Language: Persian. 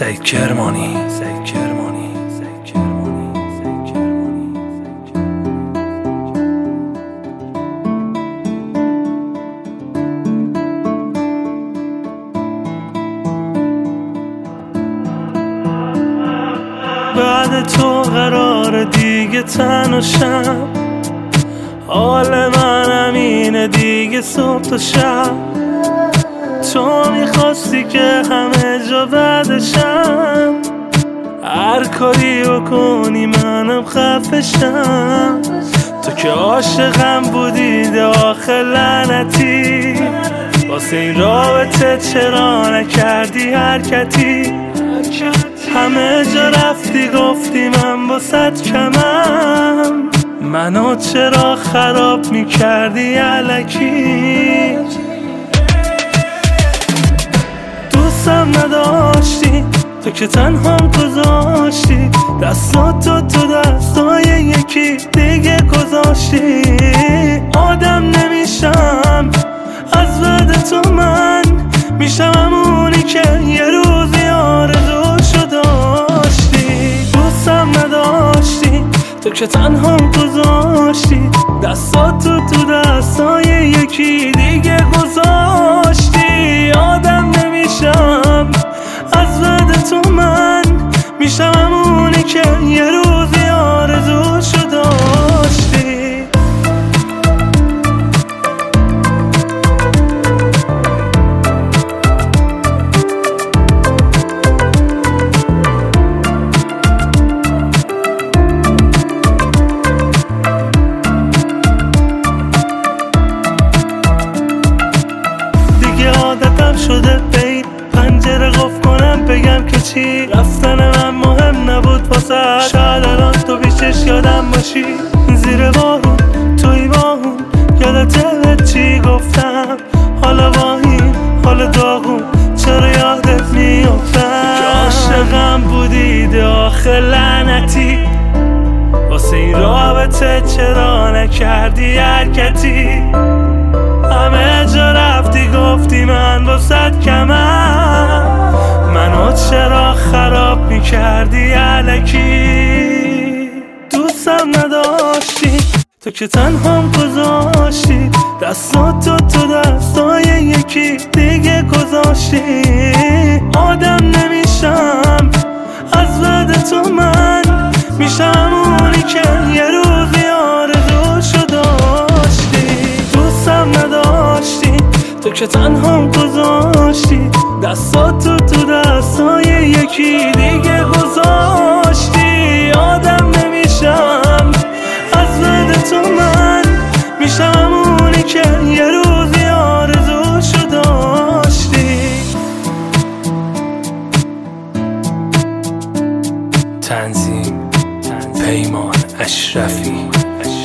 سعید کرمانی. بعد تو قرار دیگه تنهاشم، حال من همینه دیگه صبح تا شب. تو میخواستی که همه جا بعدشم، هر کاری بکنی منم خفشم. تو که عاشقم بودی داخل لعنتی، واسه این رابطه چرا نکردی حرکتی؟ همه جا رفتی گفتی من باست کمم، منو چرا خراب میکردی الکی؟ دوستم نداشتی تو که تنهام گذاشتی، دستاتو تو دستای یکی دیگه گذاشتی. آدم نمیشم از بعد تو، من میشم همونی که یه روزی آرزوشو داشتی. دوستم نداشتی تو که تنهام گذاشتی، دستاتو تو دستای یکی دیگه گذاشتی. آدم نمیشم از بعد تو، من میشم همونی که یه روزی آرزوشو داشتی. عادتم شده بین پنجره قفل کنم بگم که چی، رفتن من مهم نبود واسه. شاید الان تو بیشش یادم باشی، زیر بارون توی باهون یادت چی گفتم. حالا واهیم حالا داغون چرا یادت میافتم که عاشقم بودی داخل لعنتی، واسه این رابطه چرا نکردی حرکتی؟ همه جا رفتی گفتی من باست کمم، منو چرا خراب میکردی الکی؟ دوستم نداشتی تو که تنهام گذاشتی، دستاتو تو دستای یکی دیگه گذاشتی. آدم نمیشم از بعد تو، من میشم همونی که یه روزی آرزوشو داشتی. دوستم نداشتی تو که تنهام گذاشتی، دستاتو تو دستای یکی دیگه گذاشتی. آدم نمیشم از بعد تو، من میشم همونی که یه روزی آرزوشو داشتی. تنظیم پیمان اشرفی.